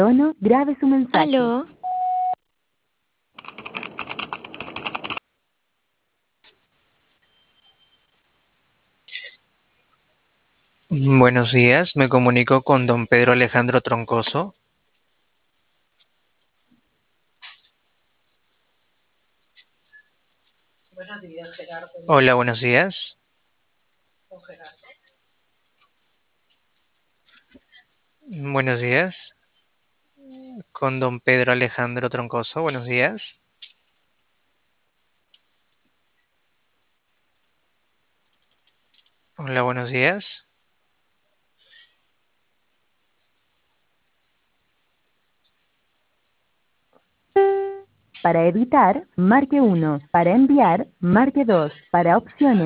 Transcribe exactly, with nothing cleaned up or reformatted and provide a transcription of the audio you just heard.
tono, grabe su mensaje. Aló, Buenos días, me comunico con don Pedro Alejandro Troncoso. Hola, buenos días. Buenos días, con don Pedro Alejandro Troncoso. Buenos días. Hola, buenos días. Para editar, marque uno. Para enviar, marque dos. Para opciones.